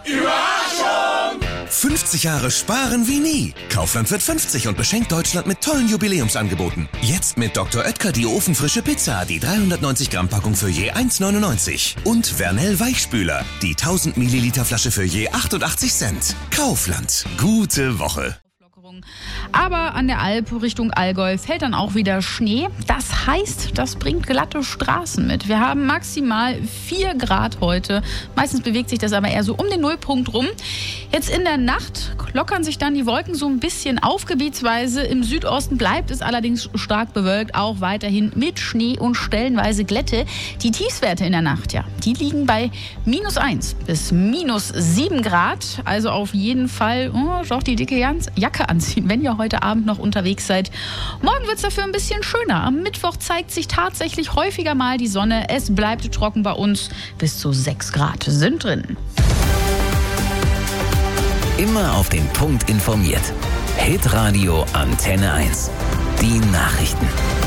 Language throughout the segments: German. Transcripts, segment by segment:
Überraschung! 50 Jahre sparen wie nie. Kaufland wird 50 und beschenkt Deutschland mit tollen Jubiläumsangeboten. Jetzt mit Dr. Oetker die ofenfrische Pizza, die 390 Gramm Packung für je 1,99. Und Vernell Weichspüler, die 1000 Milliliter Flasche für je 88 Cent. Kaufland. Gute Woche. Aber an der Alp Richtung Allgäu fällt dann auch wieder Schnee. Das heißt, das bringt glatte Straßen mit. Wir haben maximal 4 Grad heute. Meistens bewegt sich das aber eher so um den Nullpunkt rum. Jetzt in der Nacht lockern sich dann die Wolken so ein bisschen auf, gebietsweise. Im Südosten bleibt es allerdings stark bewölkt, auch weiterhin mit Schnee und stellenweise Glätte. Die Tiefstwerte in der Nacht, ja, die liegen bei -1 bis -7 Grad. Also auf jeden Fall doch die dicke Jacke anziehen, wenn ihr heute Abend noch unterwegs seid. Morgen wird es dafür ein bisschen schöner. Am Mittwoch zeigt sich tatsächlich häufiger mal die Sonne. Es bleibt trocken bei uns. Bis zu 6 Grad sind drin. Immer auf den Punkt informiert. Hitradio Antenne 1. Die Nachrichten.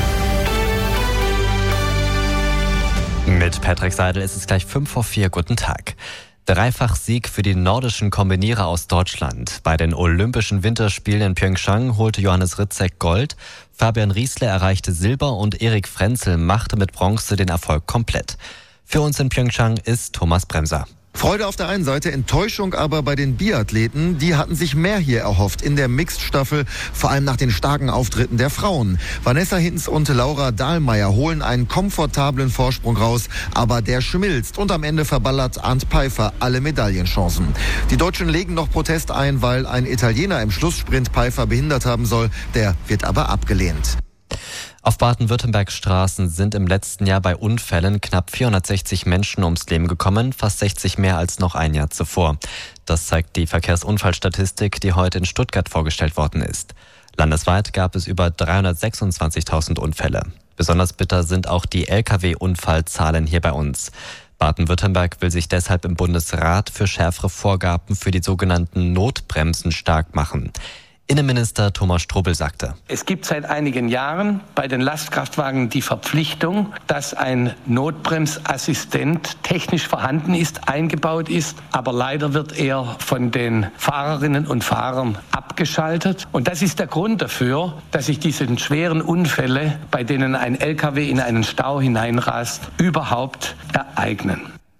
Mit Patrick Seidel ist es gleich 3:55. Guten Tag. Dreifach-Sieg für die nordischen Kombinierer aus Deutschland. Bei den Olympischen Winterspielen in Pyeongchang holte Johannes Ritzek Gold, Fabian Riesler erreichte Silber und Erik Frenzel machte mit Bronze den Erfolg komplett. Für uns in Pyeongchang ist Thomas Bremser. Freude auf der einen Seite, Enttäuschung aber bei den Biathleten. Die hatten sich mehr hier erhofft in der Mixed-Staffel, vor allem nach den starken Auftritten der Frauen. Vanessa Hinz und Laura Dahlmeier holen einen komfortablen Vorsprung raus, aber der schmilzt und am Ende verballert Arndt Peifer alle Medaillenchancen. Die Deutschen legen noch Protest ein, weil ein Italiener im Schlusssprint Peifer behindert haben soll. Der wird aber abgelehnt. Auf Baden-Württembergs Straßen sind im letzten Jahr bei Unfällen knapp 460 Menschen ums Leben gekommen, fast 60 mehr als noch ein Jahr zuvor. Das zeigt die Verkehrsunfallstatistik, die heute in Stuttgart vorgestellt worden ist. Landesweit gab es über 326.000 Unfälle. Besonders bitter sind auch die Lkw-Unfallzahlen hier bei uns. Baden-Württemberg will sich deshalb im Bundesrat für schärfere Vorgaben für die sogenannten Notbremsen stark machen. Innenminister Thomas Strobel sagte: Es gibt seit einigen Jahren bei den Lastkraftwagen die Verpflichtung, dass ein Notbremsassistent technisch vorhanden ist, eingebaut ist, aber leider wird er von den Fahrerinnen und Fahrern abgeschaltet. Und das ist der Grund dafür, dass sich diese schweren Unfälle, bei denen ein LKW in einen Stau hineinrast, überhaupt ereignen.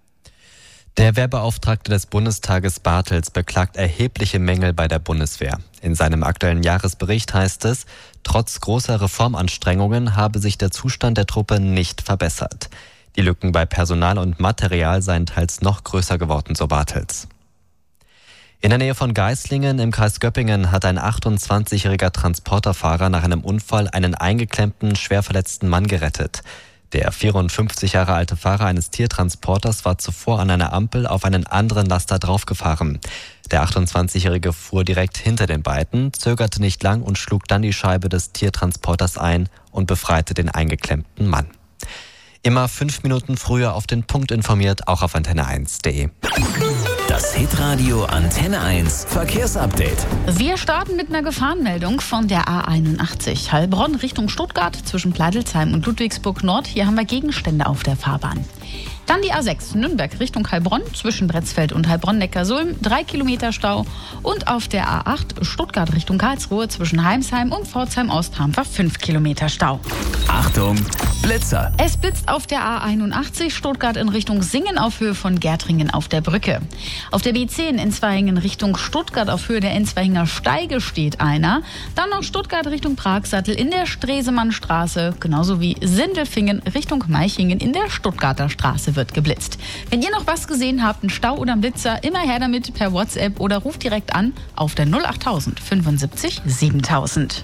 Der Wehrbeauftragte des Bundestages Bartels beklagt erhebliche Mängel bei der Bundeswehr. In seinem aktuellen Jahresbericht heißt es, trotz großer Reformanstrengungen habe sich der Zustand der Truppe nicht verbessert. Die Lücken bei Personal und Material seien teils noch größer geworden, so Bartels. In der Nähe von Geislingen im Kreis Göppingen hat ein 28-jähriger Transporterfahrer nach einem Unfall einen eingeklemmten, schwer verletzten Mann gerettet. Der 54 Jahre alte Fahrer eines Tiertransporters war zuvor an einer Ampel auf einen anderen Laster draufgefahren. Der 28-Jährige fuhr direkt hinter den beiden, zögerte nicht lang und schlug dann die Scheibe des Tiertransporters ein und befreite den eingeklemmten Mann. Immer 5 Minuten früher auf den Punkt informiert, auch auf antenne1.de. Das Hitradio Antenne 1 Verkehrsupdate. Wir starten mit einer Gefahrenmeldung von der A81. Heilbronn Richtung Stuttgart zwischen Pleidelsheim und Ludwigsburg Nord. Hier haben wir Gegenstände auf der Fahrbahn. Dann die A6 Nürnberg Richtung Heilbronn zwischen Bretzfeld und Heilbronn-Neckarsulm 3 Kilometer Stau. Und auf der A8 Stuttgart Richtung Karlsruhe zwischen Heimsheim und Pforzheim-Ost haben wir 5 Kilometer Stau. Achtung, Blitzer! Es blitzt auf der A81 Stuttgart in Richtung Singen auf Höhe von Gärtringen auf der Brücke. Auf der B10 in Zweiingen Richtung Stuttgart auf Höhe der Enzweinger Steige steht einer. Dann noch Stuttgart Richtung Pragsattel in der Stresemannstraße, genauso wie Sindelfingen Richtung Meichingen in der Stuttgarter Straße wird geblitzt. Wenn ihr noch was gesehen habt, einen Stau oder einen Blitzer, immer her damit per WhatsApp oder ruft direkt an auf der 08000 75 7000.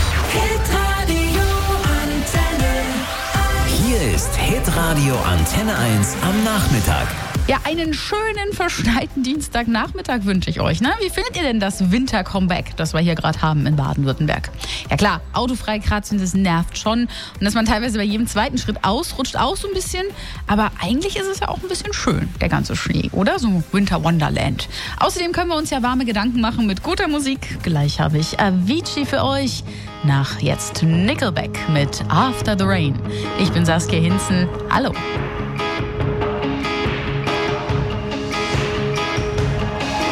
Hier ist Hitradio Antenne 1 am Nachmittag. Ja, einen schönen, verschneiten Dienstagnachmittag wünsche ich euch. Ne? Wie findet ihr denn das Winter-Comeback, das wir hier gerade haben in Baden-Württemberg? Ja klar, autofrei kratzen, das nervt schon. Und dass man teilweise bei jedem zweiten Schritt ausrutscht, auch so ein bisschen. Aber eigentlich ist es ja auch ein bisschen schön, der ganze Schnee, oder? So Winter Wonderland. Außerdem können wir uns ja warme Gedanken machen mit guter Musik. Gleich habe ich Avicii für euch. Nach jetzt Nickelback mit After the Rain. Ich bin Saskia Hinzen. Hallo.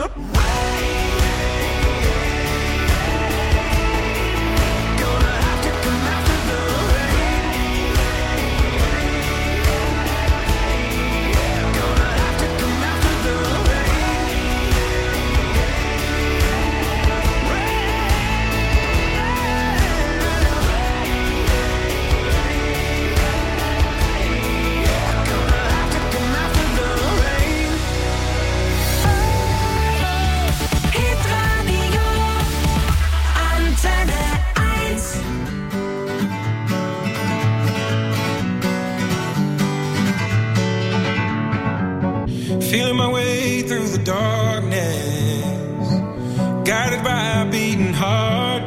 Feeling my way through the darkness, guided by a beating heart.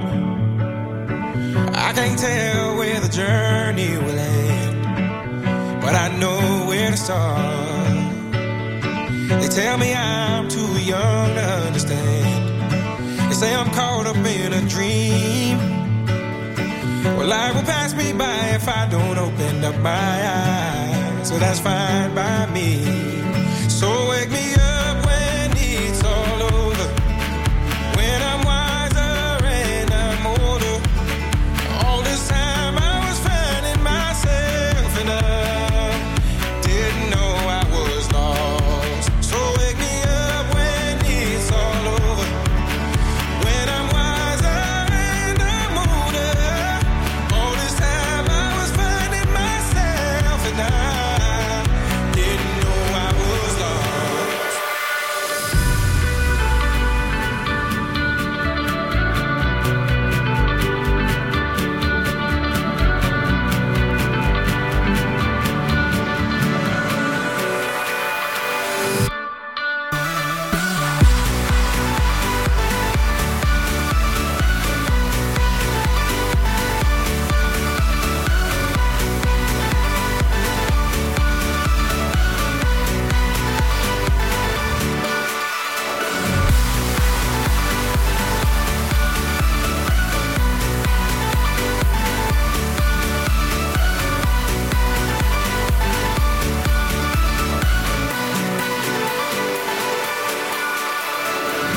I can't tell where the journey will end, but I know where to start. They tell me I'm too young to understand. They say I'm caught up in a dream. Well, life will pass me by if I don't open up my eyes. So that's fine by me. So wake me up